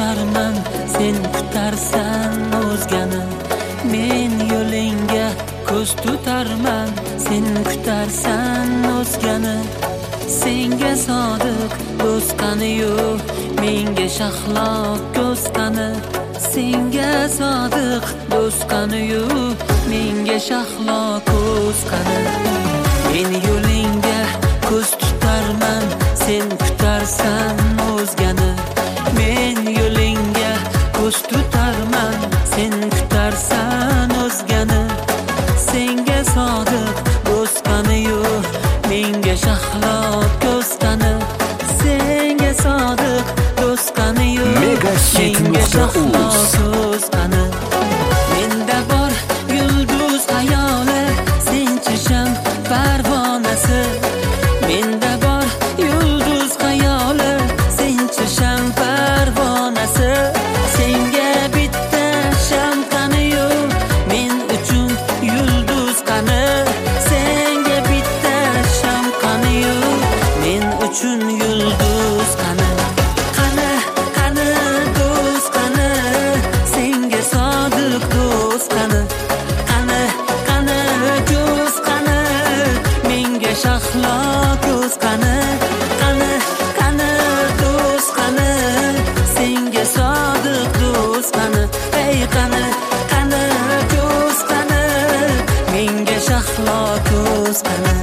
tutarman, sen kutarsan o'zgani. Men yo'lingga ko'z tutarman, sen kutarsan o'zgani. Senga sodiq do'st qani-yu, menga shahloq ko'z qani. Senga sodiq do'st qani-yu, menga shahloq ko'z qani. Men yo'lingga ko'z tutarman, sen kutarsan o'zgani. Men yo'lingga ko'z tutarman, sen kutarsan o'zgani. Senga sodiq do'st qani-yu, menga shahloq ko'z qani. Senga sodiq do'st qani-yu, menga shahloq ko'z qani. Menda bor yulduz hayoli, senchi sham parvonasi. Menda bor yulduz hayoli, senchi sham parvonasi. Senga bitta sham qani-yu, men uchun yulduz qani. Senga bitta sham qani-yu, men uchun yulduz qani. Qani, qani do'st qani, senga sodiq do'st qani. Qani, qani ko'z qani, menga shahloq ko'z qani. Qani, qani do'st qani, senga sodiq do'st qani. Ey qani, qani ko'z qani, menga shahloq ko'z qani.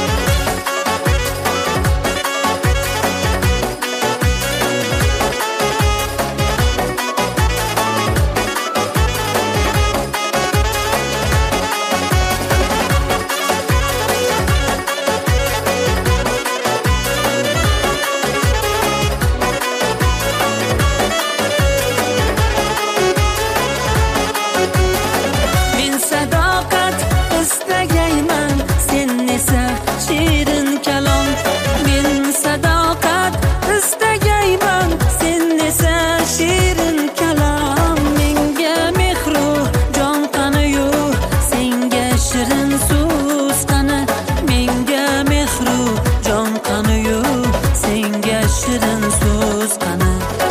Men sadoqat istagayman, sen esa shirin kalom. Men sadoqat istagayman, sen esa shirin kalom. Menga mehru jon qani-yu, senga shirin so'z qani. Menga mehru jon qani-yu, senga shirin so'z qani.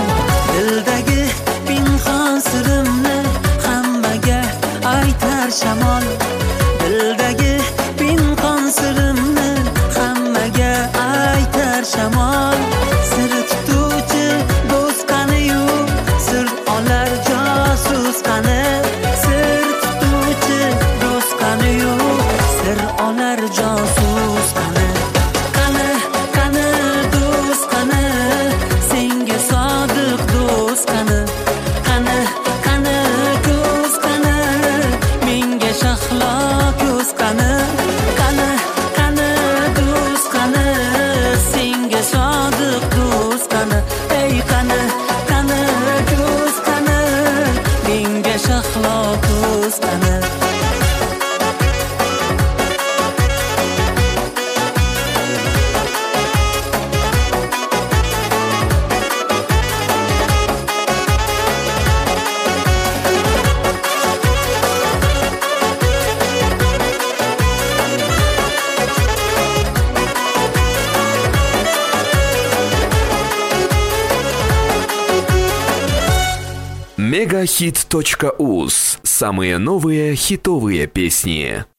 Dildagi pinhon sirimni hammaga aytar shamol. Dildagi pinhon sirimni hammaga aytar shamol. Sir tutuvchi do'st qani-yu, sir olar josus qani. Sir tutuvchi do'st qani-yu, sir olar josus qani. Qani, qani do'st qani, senga sodiq do'st qani. Qani, qani ko'z qani, menga shahloq ko'z qani. Qani, qani do'st qani, senga sodiq do'st qani. Ey qani, qani ko'z qani, menga shahloq ko'z qani. Megahit.uz. Самые новые хитовые песни.